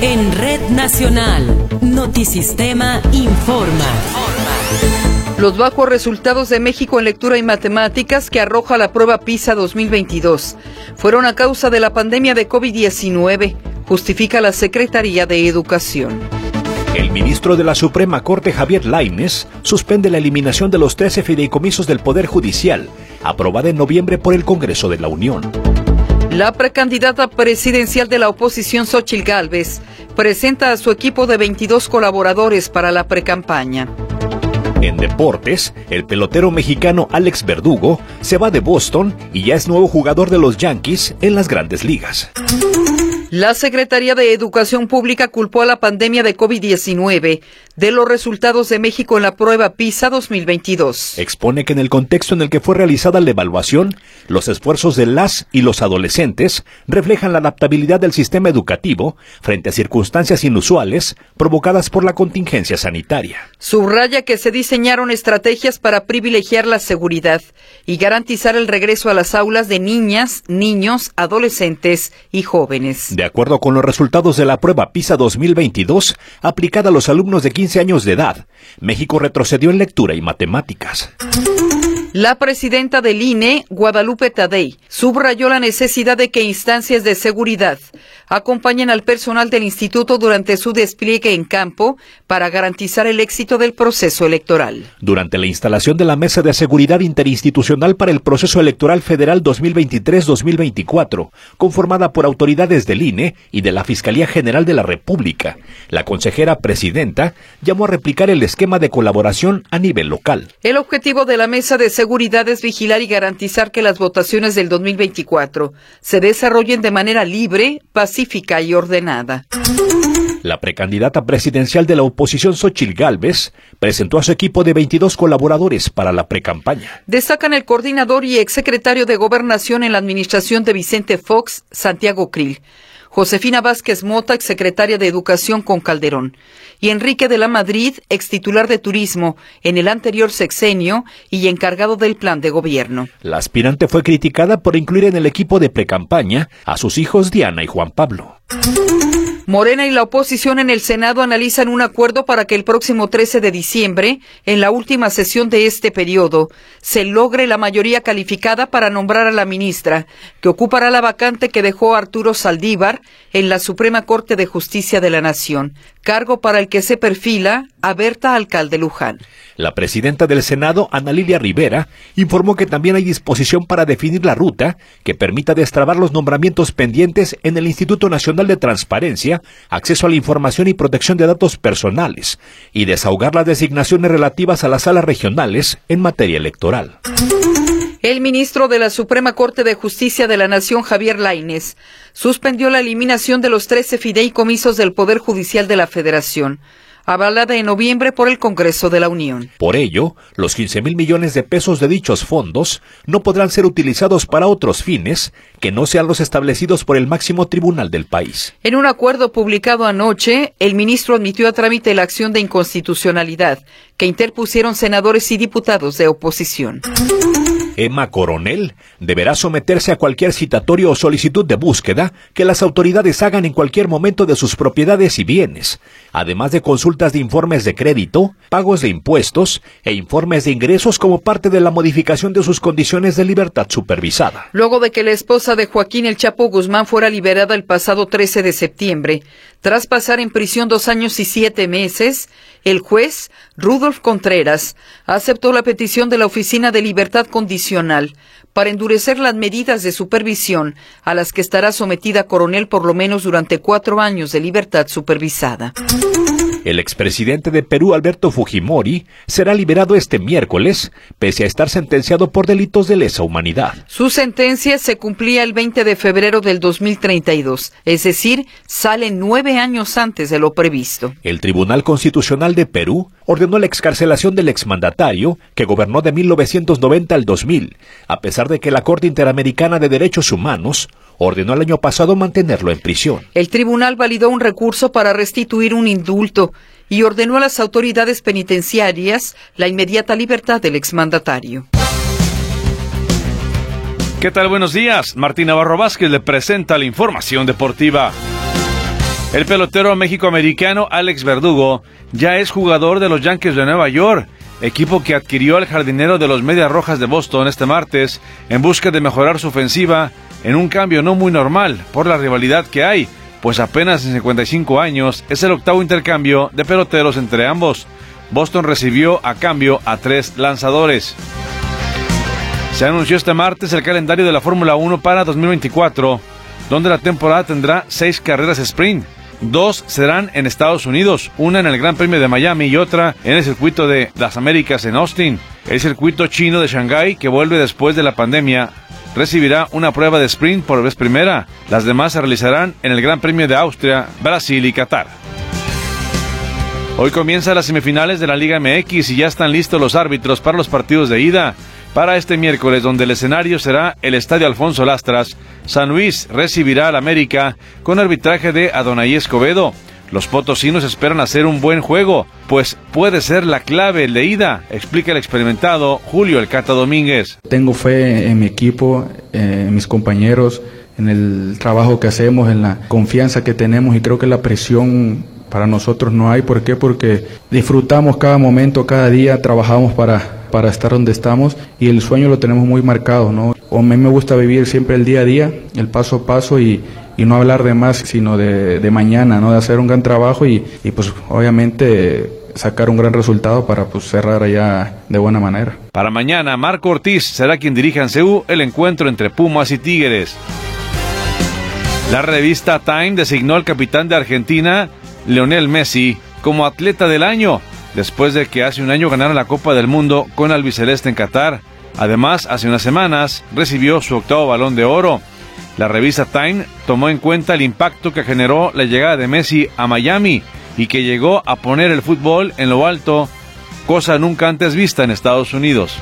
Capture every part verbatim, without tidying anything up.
En Red Nacional, Notisistema informa. Los bajos resultados de México en lectura y matemáticas que arroja la prueba PISA dos mil veintidós fueron a causa de la pandemia de COVID diecinueve, justifica la Secretaría de Educación. El ministro de la Suprema Corte, Javier Lainez, suspende la eliminación de los trece fideicomisos del Poder Judicial, aprobada en noviembre por el Congreso de la Unión. La precandidata presidencial de la oposición, Xóchitl Gálvez, presenta a su equipo de veintidós colaboradores para la precampaña. En deportes, el pelotero mexicano Alex Verdugo se va de Boston y ya es nuevo jugador de los Yankees en las Grandes Ligas. La Secretaría de Educación Pública culpó a la pandemia de COVID diecinueve de los resultados de México en la prueba PISA dos mil veintidós. Expone que en el contexto en el que fue realizada la evaluación, los esfuerzos de las y los adolescentes reflejan la adaptabilidad del sistema educativo frente a circunstancias inusuales provocadas por la contingencia sanitaria. Subraya que se diseñaron estrategias para privilegiar la seguridad y garantizar el regreso a las aulas de niñas, niños, adolescentes y jóvenes. De acuerdo con los resultados de la prueba PISA dos mil veintidós, aplicada a los alumnos de quince años de edad, México retrocedió en lectura y matemáticas. La presidenta del I N E, Guadalupe Tadei, subrayó la necesidad de que instancias de seguridad acompañen al personal del instituto durante su despliegue en campo para garantizar el éxito del proceso electoral. Durante la instalación de la Mesa de Seguridad Interinstitucional para el Proceso Electoral Federal dos mil veintitrés dos mil veinticuatro, conformada por autoridades del I N E y de la Fiscalía General de la República, la consejera presidenta llamó a replicar el esquema de colaboración a nivel local. El objetivo de la Mesa de Seguridad Seguridad es vigilar y garantizar que las votaciones del dos mil veinticuatro se desarrollen de manera libre, pacífica y ordenada. La precandidata presidencial de la oposición, Xóchitl Gálvez, presentó a su equipo de veintidós colaboradores para la precampaña. Destacan el coordinador y exsecretario de Gobernación en la administración de Vicente Fox, Santiago Krill, Josefina Vázquez Mota, exsecretaria de Educación con Calderón, y Enrique de la Madrid, extitular de Turismo en el anterior sexenio y encargado del plan de gobierno. La aspirante fue criticada por incluir en el equipo de precampaña a sus hijos Diana y Juan Pablo. Morena y la oposición en el Senado analizan un acuerdo para que el próximo trece de diciembre, en la última sesión de este periodo, se logre la mayoría calificada para nombrar a la ministra, que ocupará la vacante que dejó Arturo Saldívar en la Suprema Corte de Justicia de la Nación, cargo para el que se perfila a Berta Alcalde Luján. La presidenta del Senado, Ana Lilia Rivera, informó que también hay disposición para definir la ruta que permita destrabar los nombramientos pendientes en el Instituto Nacional de Transparencia, Acceso a la Información y Protección de Datos Personales, y desahogar las designaciones relativas a las salas regionales en materia electoral. El ministro de la Suprema Corte de Justicia de la Nación, Javier Lainez, suspendió la eliminación de los trece fideicomisos del Poder Judicial de la Federación, avalada en noviembre por el Congreso de la Unión. Por ello, los quince mil millones de pesos de dichos fondos no podrán ser utilizados para otros fines que no sean los establecidos por el máximo tribunal del país. En un acuerdo publicado anoche, el ministro admitió a trámite la acción de inconstitucionalidad que interpusieron senadores y diputados de oposición. Emma Coronel deberá someterse a cualquier citatorio o solicitud de búsqueda que las autoridades hagan en cualquier momento de sus propiedades y bienes, además de consultas de informes de crédito, pagos de impuestos e informes de ingresos como parte de la modificación de sus condiciones de libertad supervisada. Luego de que la esposa de Joaquín El Chapo Guzmán fuera liberada el pasado trece de septiembre, tras pasar en prisión dos años y siete meses, el juez Rudolf Contreras aceptó la petición de la Oficina de Libertad Condicional para endurecer las medidas de supervisión a las que estará sometida Coronel por lo menos durante cuatro años de libertad supervisada. El expresidente de Perú, Alberto Fujimori, será liberado este miércoles, pese a estar sentenciado por delitos de lesa humanidad. Su sentencia se cumplía el veinte de febrero del dos mil treinta y dos, es decir, sale nueve años antes de lo previsto. El Tribunal Constitucional de Perú ordenó la excarcelación del exmandatario, que gobernó de mil novecientos noventa al dos mil, a pesar de que la Corte Interamericana de Derechos Humanos ordenó el año pasado mantenerlo en prisión. El tribunal validó un recurso para restituir un indulto y ordenó a las autoridades penitenciarias la inmediata libertad del exmandatario. ¿Qué tal? Buenos días. Martín Navarro Vázquez le presenta la información deportiva. El pelotero mexicoamericano Alex Verdugo ya es jugador de los Yankees de Nueva York, equipo que adquirió al jardinero de los Medias Rojas de Boston este martes en busca de mejorar su ofensiva en un cambio no muy normal por la rivalidad que hay, pues apenas en cincuenta y cinco años es el octavo intercambio de peloteros entre ambos. Boston recibió a cambio a tres lanzadores. Se anunció este martes el calendario de la Fórmula uno para dos mil veinticuatro, donde la temporada tendrá seis carreras sprint. Dos serán en Estados Unidos, una en el Gran Premio de Miami y otra en el circuito de las Américas en Austin. El circuito chino de Shanghái, que vuelve después de la pandemia, recibirá una prueba de sprint por vez primera. Las demás se realizarán en el Gran Premio de Austria, Brasil y Qatar. Hoy comienzan las semifinales de la Liga M X y ya están listos los árbitros para los partidos de ida. Para este miércoles, donde el escenario será el Estadio Alfonso Lastras, San Luis recibirá al América con arbitraje de Adonai Escobedo. Los potosinos esperan hacer un buen juego, pues puede ser la clave el de ida, explica el experimentado Julio El Cata Domínguez. Tengo fe en mi equipo, en mis compañeros, en el trabajo que hacemos, en la confianza que tenemos, y creo que la presión para nosotros no hay. ¿Por qué? Porque disfrutamos cada momento, cada día, trabajamos para... para estar donde estamos, y el sueño lo tenemos muy marcado, ¿no? A mí me gusta vivir siempre el día a día, el paso a paso, y, y no hablar de más, sino de, de mañana, ¿no? De hacer un gran trabajo y, y pues obviamente sacar un gran resultado para pues cerrar allá de buena manera. Para mañana, Marco Ortiz será quien dirija en C U el encuentro entre Pumas y Tigres. La revista Time designó al capitán de Argentina, Lionel Messi, como atleta del año, después de que hace un año ganara la Copa del Mundo con albiceleste en Qatar. Además, hace unas semanas recibió su octavo Balón de Oro. La revista Time tomó en cuenta el impacto que generó la llegada de Messi a Miami y que llegó a poner el fútbol en lo alto, cosa nunca antes vista en Estados Unidos.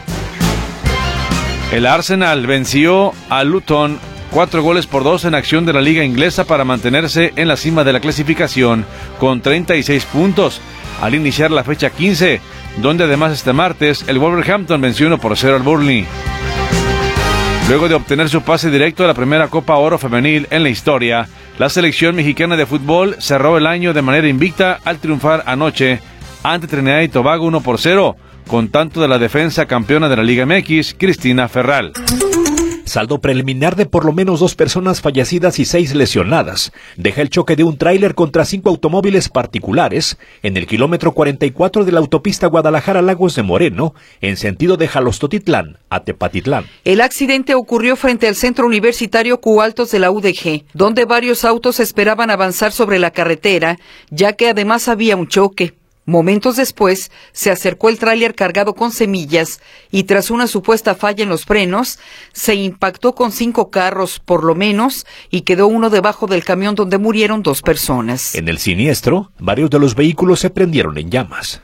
El Arsenal venció a Luton cuatro goles por dos en acción de la Liga Inglesa para mantenerse en la cima de la clasificación con treinta y seis puntos. Al iniciar la fecha quince, donde además este martes el Wolverhampton venció uno por cero al Burnley. Luego de obtener su pase directo a la primera Copa Oro femenil en la historia, la selección mexicana de fútbol cerró el año de manera invicta al triunfar anoche ante Trinidad y Tobago uno por cero, con tanto de la defensa campeona de la Liga M X, Cristina Ferral. Saldo preliminar de por lo menos dos personas fallecidas y seis lesionadas deja el choque de un tráiler contra cinco automóviles particulares en el kilómetro cuarenta y cuatro de la autopista Guadalajara-Lagos de Moreno, en sentido de Jalostotitlán a Tepatitlán. El accidente ocurrió frente al Centro Universitario Cualtos de la U D G, donde varios autos esperaban avanzar sobre la carretera, ya que además había un choque. Momentos después, se acercó el tráiler cargado con semillas y tras una supuesta falla en los frenos, se impactó con cinco carros, por lo menos, y quedó uno debajo del camión donde murieron dos personas. En el siniestro, varios de los vehículos se prendieron en llamas.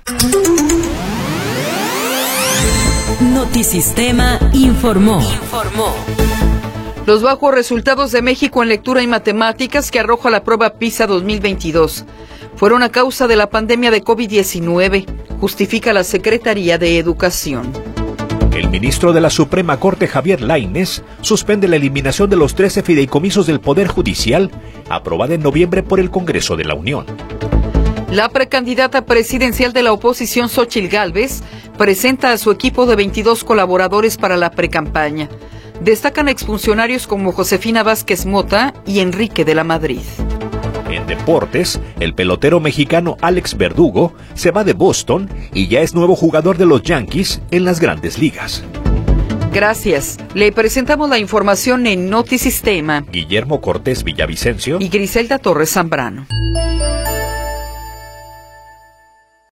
Notisistema informó. Informó. Los bajos resultados de México en lectura y matemáticas que arroja la prueba PISA dos mil veintidós fueron a causa de la pandemia de COVID diecinueve, justifica la Secretaría de Educación. El ministro de la Suprema Corte, Javier Lainez, suspende la eliminación de los trece fideicomisos del Poder Judicial, aprobada en noviembre por el Congreso de la Unión. La precandidata presidencial de la oposición, Xóchitl Gálvez, presenta a su equipo de veintidós colaboradores para la precampaña. Destacan exfuncionarios como Josefina Vázquez Mota y Enrique de la Madrid. En deportes, el pelotero mexicano Alex Verdugo se va de Boston y ya es nuevo jugador de los Yankees en las Grandes Ligas. Gracias. Le presentamos la información en Notisistema. Guillermo Cortés Villavicencio y Griselda Torres Zambrano.